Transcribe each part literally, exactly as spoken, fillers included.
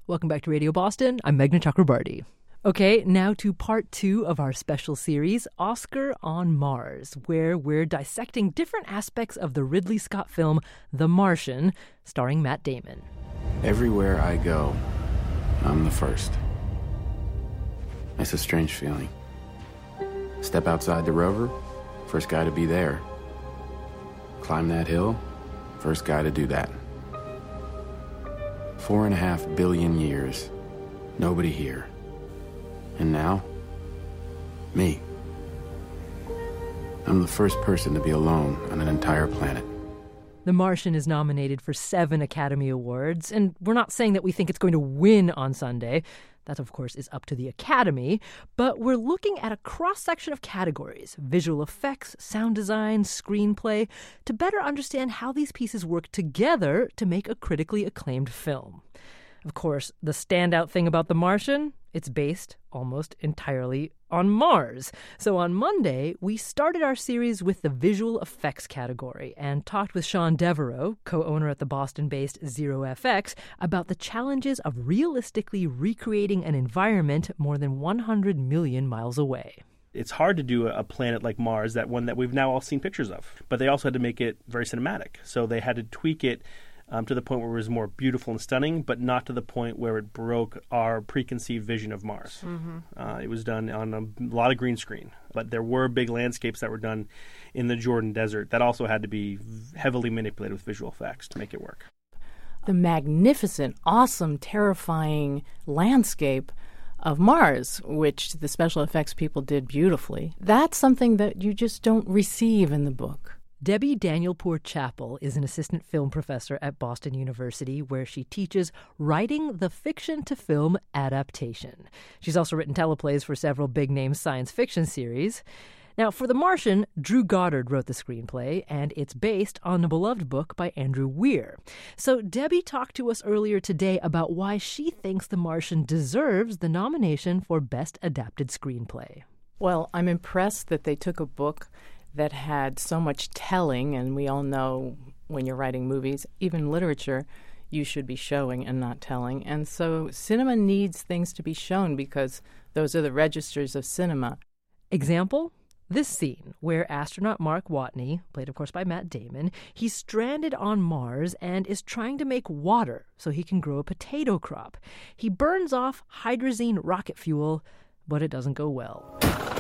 Welcome back to Radio Boston. I'm Meghna Chakrabarti. Okay, now to part two of our special series, Oscar on Mars, where we're dissecting different aspects of the Ridley Scott film The Martian, starring Matt Damon. Everywhere I go, I'm the first. It's a strange feeling. Step outside the rover, first guy to be there. Climb that hill, first guy to do that. Four and a half billion years, nobody here. And now, me. I'm the first person to be alone on an entire planet. The Martian is nominated for seven Academy Awards, and we're not saying that we think it's going to win on Sunday. That, of course, is up to the Academy. But we're looking at a cross-section of categories, visual effects, sound design, screenplay, to better understand how these pieces work together to make a critically acclaimed film. Of course, the standout thing about The Martian, it's based almost entirely on Mars. So on Monday, we started our series with the visual effects category and talked with Sean Devereaux, co-owner at the Boston-based Zero F X, about the challenges of realistically recreating an environment more than one hundred million miles away. It's hard to do a planet like Mars, that one that we've now all seen pictures of. But they also had to make it very cinematic. So they had to tweak it Um, to the point where it was more beautiful and stunning, but not to the point where it broke our preconceived vision of Mars. Mm-hmm. Uh, it was done on a lot of green screen, but there were big landscapes that were done in the Jordan Desert that also had to be heavily manipulated with visual effects to make it work. The magnificent, awesome, terrifying landscape of Mars, which the special effects people did beautifully, that's something that you just don't receive in the book. Debbie Danielpour-Chappell is an assistant film professor at Boston University, where she teaches writing the fiction-to-film adaptation. She's also written teleplays for several big-name science fiction series. Now, for The Martian, Drew Goddard wrote the screenplay, and it's based on the beloved book by Andrew Weir. So Debbie talked to us earlier today about why she thinks The Martian deserves the nomination for Best Adapted Screenplay. Well, I'm impressed that they took a book that had so much telling, and we all know when you're writing movies, even literature, you should be showing and not telling. And so cinema needs things to be shown because those are the registers of cinema. Example? This scene where astronaut Mark Watney, played of course by Matt Damon, he's stranded on Mars and is trying to make water so he can grow a potato crop. He burns off hydrazine rocket fuel, but it doesn't go well.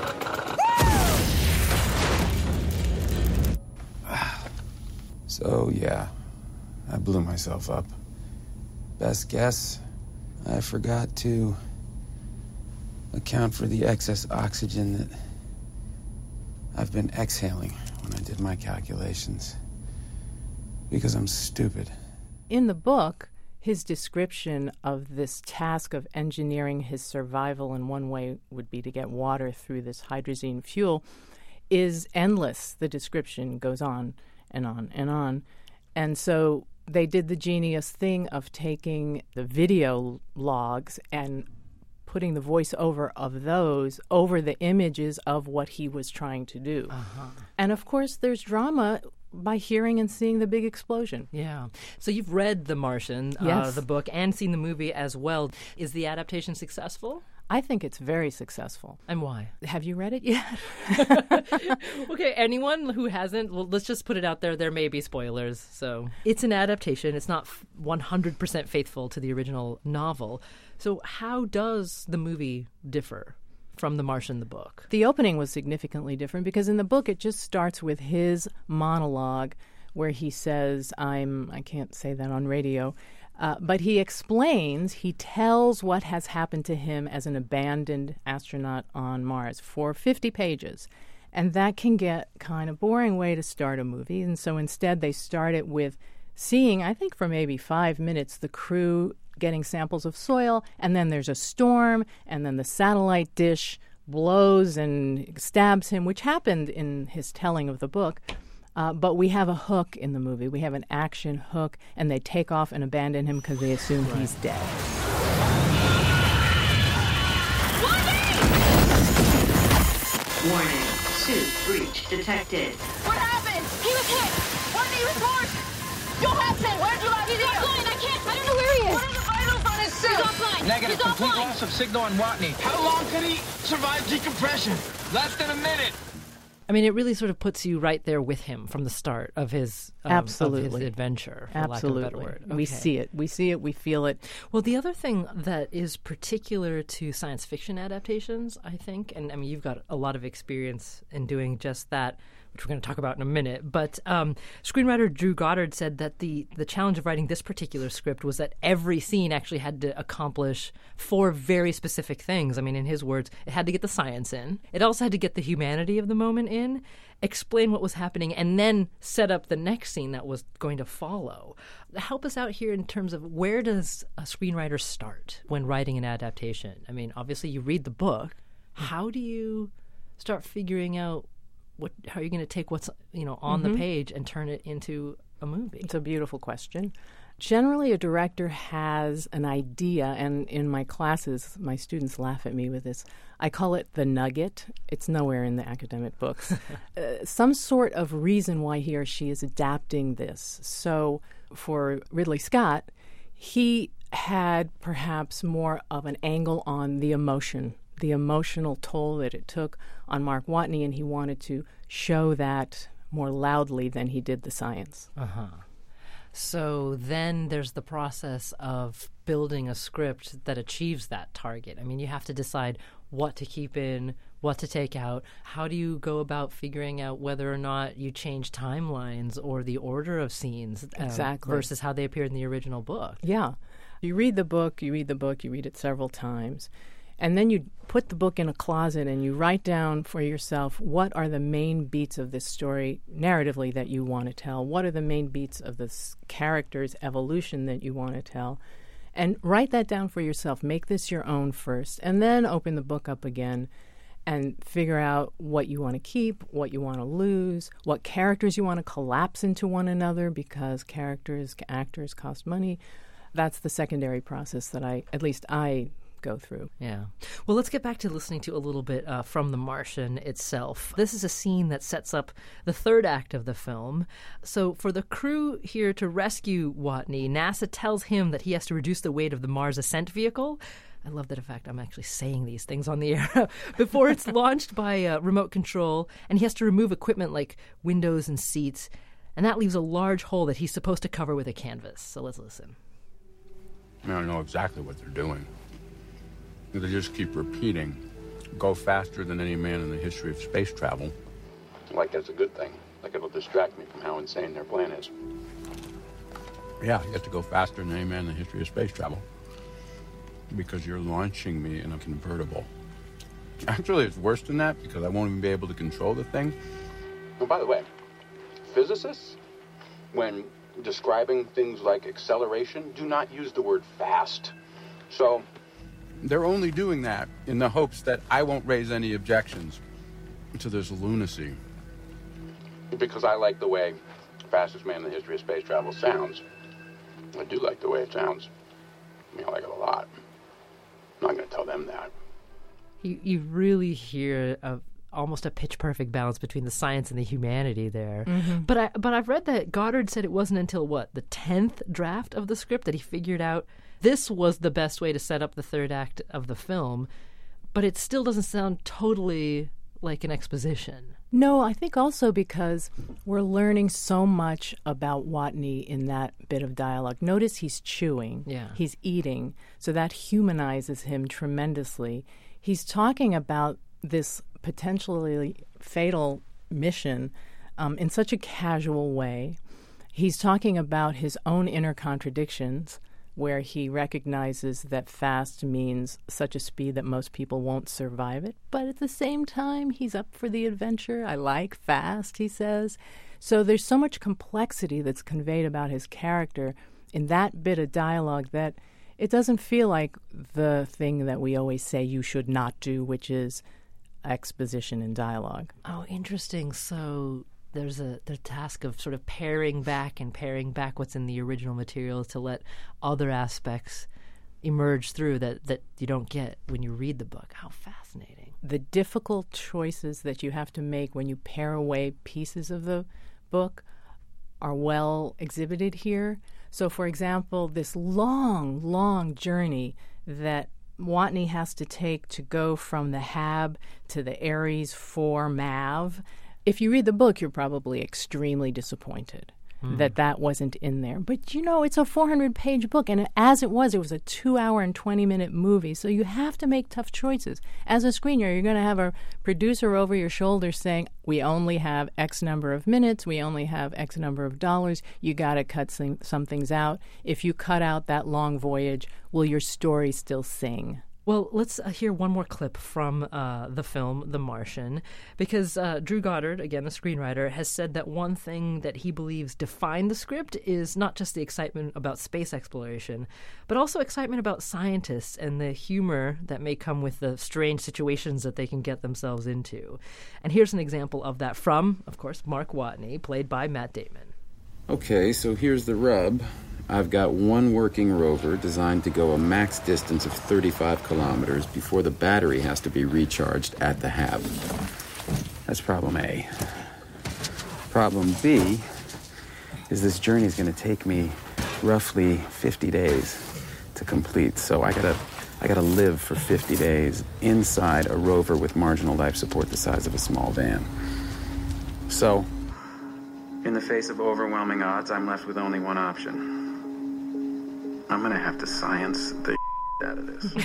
So, yeah, I blew myself up. Best guess, I forgot to account for the excess oxygen that I've been exhaling when I did my calculations. Because I'm stupid. In the book, his description of this task of engineering his survival in one way would be to get water through this hydrazine fuel is endless. The description goes on and on and on. And so they did the genius thing of taking the video logs and putting the voiceover of those over the images of what he was trying to do. Uh-huh. And of course, there's drama by hearing and seeing the big explosion. Yeah. So you've read The Martian, yes. uh, the book, and seen the movie as well. Is the adaptation successful? I think it's very successful. And why? Have you read it yet? Okay, anyone who hasn't, well, let's just put it out there. There may be spoilers. So it's an adaptation. It's not one hundred percent faithful to the original novel. So how does the movie differ from The Martian, the book? The opening was significantly different because in the book it just starts with his monologue where he says, I'm, I can't say that on radio, Uh, but he explains, he tells what has happened to him as an abandoned astronaut on Mars for fifty pages. And that can get kind of boring way to start a movie. And so instead they start it with seeing, I think for maybe five minutes, the crew getting samples of soil, and then there's a storm, and then the satellite dish blows and stabs him, which happened in his telling of the book. Uh, but we have a hook in the movie. We have an action hook, and they take off and abandon him because they assume right. he's dead. Warning, suit breach detected. What happened? He was hit. What did he report? Johansson, where'd you last see him? I can't. I don't know where he is. What are the vitals on his suit? He's offline. Negative. He's Complete offline. loss of signal on Watney. How long could he survive decompression? Less than a minute. I mean, it really sort of puts you right there with him from the start of his um, Absolutely. of his adventure, for Absolutely. lack of a better word. We Okay. see it. We see it. We feel it. Well, the other thing that is particular to science fiction adaptations, I think, and I mean, you've got a lot of experience in doing just that, which we're going to talk about in a minute. But um, screenwriter Drew Goddard said that the, the challenge of writing this particular script was that every scene actually had to accomplish four very specific things. I mean, in his words, it had to get the science in. It also had to get the humanity of the moment in, explain what was happening, and then set up the next scene that was going to follow. Help us out here in terms of where does a screenwriter start when writing an adaptation? I mean, obviously you read the book. How do you start figuring out what how are you going to take what's, you know, on Mm-hmm. the page and turn it into a movie? It's a beautiful question. Generally, a director has an idea, and in my classes, my students laugh at me with this. I call it the nugget. It's nowhere in the academic books. uh, some sort of reason why he or she is adapting this. So for Ridley Scott, he had perhaps more of an angle on the emotion, the emotional toll that it took on Mark Watney, and he wanted to show that more loudly than he did the science. Uh-huh. So then there's the process of building a script that achieves that target. I mean, you have to decide what to keep in, what to take out. How do you go about figuring out whether or not you change timelines or the order of scenes um, Exactly. versus how they appeared in the original book? Yeah. You read the book, you read the book, you read it several times. And then you put the book in a closet and you write down for yourself what are the main beats of this story narratively that you want to tell. What are the main beats of this character's evolution that you want to tell? And write that down for yourself. Make this your own first. And then open the book up again and figure out what you want to keep, what you want to lose, what characters you want to collapse into one another because characters, actors cost money. That's the secondary process that I, at least I, go through. Yeah. Well, let's get back to listening to a little bit uh, from The Martian itself. This is a scene that sets up the third act of the film. So for the crew here to rescue Watney, NASA tells him that he has to reduce the weight of the Mars ascent vehicle. I love that, in fact, I'm actually saying these things on the air before it's launched by uh, remote control, and he has to remove equipment like windows and seats, and that leaves a large hole that he's supposed to cover with a canvas. So let's listen. I don't know exactly what they're doing. They just keep repeating, go faster than any man in the history of space travel. Like that's a good thing. Like it'll distract me from how insane their plan is. Yeah, you have to go faster than any man in the history of space travel. Because you're launching me in a convertible. Actually, it's worse than that because I won't even be able to control the thing. Oh, by the way, physicists, when describing things like acceleration, do not use the word fast. So they're only doing that in the hopes that I won't raise any objections to this lunacy. Because I like the way fastest man in the history of space travel sounds. I do like the way it sounds. I mean, I like it a lot. I'm not going to tell them that. You, you really hear a, almost a pitch-perfect balance between the science and the humanity there. Mm-hmm. But I, but I've read that Goddard said it wasn't until, what, the tenth draft of the script that he figured out this was the best way to set up the third act of the film, but it still doesn't sound totally like an exposition. No, I think also because we're learning so much about Watney in that bit of dialogue. Notice he's chewing, Yeah. he's eating, so that humanizes him tremendously. He's talking about this potentially fatal mission um, in such a casual way. He's talking about his own inner contradictions, where he recognizes that fast means such a speed that most people won't survive it. But at the same time, he's up for the adventure. I like fast, he says. So there's so much complexity that's conveyed about his character in that bit of dialogue that it doesn't feel like the thing that we always say you should not do, which is exposition and dialogue. Oh, interesting. So there's a the task of sort of paring back and paring back what's in the original material to let other aspects emerge through that, that you don't get when you read the book. How fascinating. The difficult choices that you have to make when you pare away pieces of the book are well exhibited here. So, for example, this long, long journey that Watney has to take to go from the Hab to the Ares four Mav, if you read the book, you're probably extremely disappointed mm. that that wasn't in there. But, you know, it's a four hundred page book, and as it was, it was a two hour and twenty minute movie, so you have to make tough choices. As a screener, you're going to have a producer over your shoulder saying, we only have X number of minutes, we only have X number of dollars, you got to cut some, some things out. If you cut out that long voyage, will your story still sing? Well, let's uh, hear one more clip from uh, the film The Martian, because uh, Drew Goddard, again, the screenwriter, has said that one thing that he believes defined the script is not just the excitement about space exploration, but also excitement about scientists and the humor that may come with the strange situations that they can get themselves into. And here's an example of that from, of course, Mark Watney, played by Matt Damon. Okay, so here's the rub. I've got one working rover designed to go a max distance of thirty-five kilometers before the battery has to be recharged at the Hab. That's problem A. Problem B is this journey is going to take me roughly fifty days to complete, so I gotta, I gotta live for fifty days inside a rover with marginal life support the size of a small van. So, in the face of overwhelming odds, I'm left with only one option. I'm going to have to science the out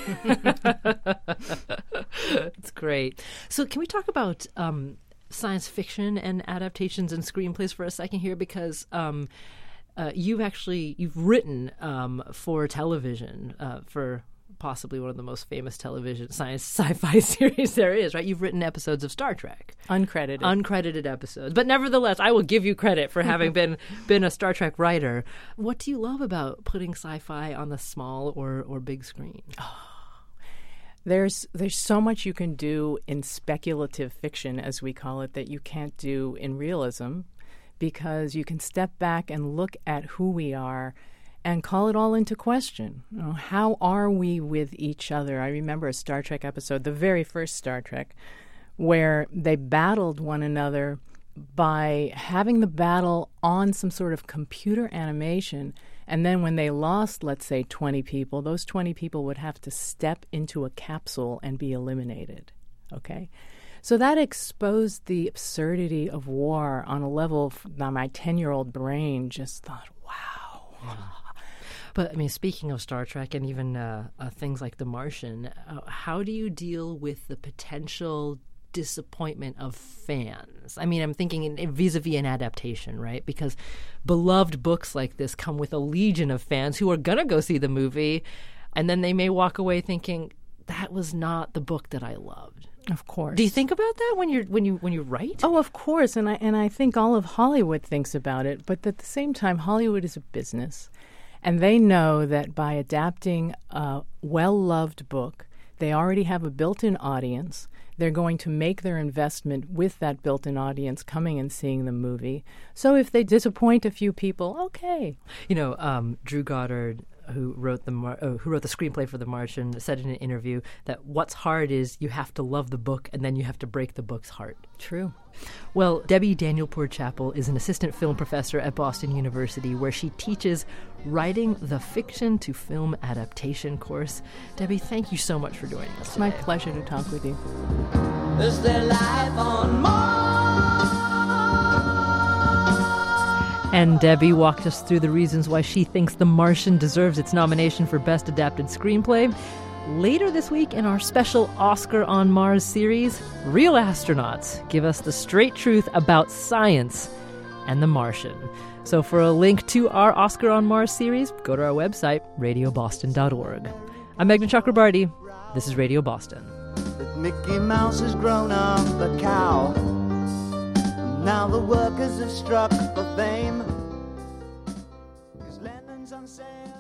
of this. It's great. So can we talk about um, science fiction and adaptations and screenplays for a second here? Because um, uh, you've actually, you've written um, for television uh, for possibly one of the most famous television science sci-fi series there is, right? You've written episodes of Star Trek. Uncredited. Uncredited episodes. But nevertheless, I will give you credit for having been been a Star Trek writer. What do you love about putting sci-fi on the small or, or big screen? Oh, there's there's so much you can do in speculative fiction, as we call it, that you can't do in realism, because you can step back and look at who we are and call it all into question. You know, how are we with each other? I remember a Star Trek episode, the very first Star Trek, where they battled one another by having the battle on some sort of computer animation. And then when they lost, let's say, twenty people, those twenty people would have to step into a capsule and be eliminated. Okay? So that exposed the absurdity of war on a level that my ten-year-old brain just thought, wow. Yeah. But, I mean, speaking of Star Trek and even uh, uh, things like The Martian, uh, how do you deal with the potential disappointment of fans? I mean, I'm thinking in, in vis-a-vis an adaptation, right? Because beloved books like this come with a legion of fans who are going to go see the movie, and then they may walk away thinking, that was not the book that I loved. Of course. Do you think about that when you're when you when you write? Oh, of course, and I and I think all of Hollywood thinks about it. But at the same time, Hollywood is a business, and they know that by adapting a well-loved book, they already have a built-in audience. They're going to make their investment with that built-in audience coming and seeing the movie. So if they disappoint a few people, okay. You know, um, Drew Goddard, who wrote the Mar- uh, who wrote the screenplay for The Martian, said in an interview that what's hard is you have to love the book and then you have to break the book's heart. True. Well, Debbie Daniel-Poor-Chapel is an assistant film professor at Boston University, where she teaches writing the fiction to film adaptation course. Debbie, thank you so much for joining us It's today. my pleasure to talk with you. Is there life on Mars? And Debbie walked us through the reasons why she thinks The Martian deserves its nomination for Best Adapted Screenplay. Later this week in our special Oscar on Mars series, real astronauts give us the straight truth about science and The Martian. So for a link to our Oscar on Mars series, go to our website, radio boston dot org. I'm Meghna Chakrabarti. This is Radio Boston. That Mickey Mouse has grown up a cow. Now the workers have struck for fame. 'Cause Lennon's on sale.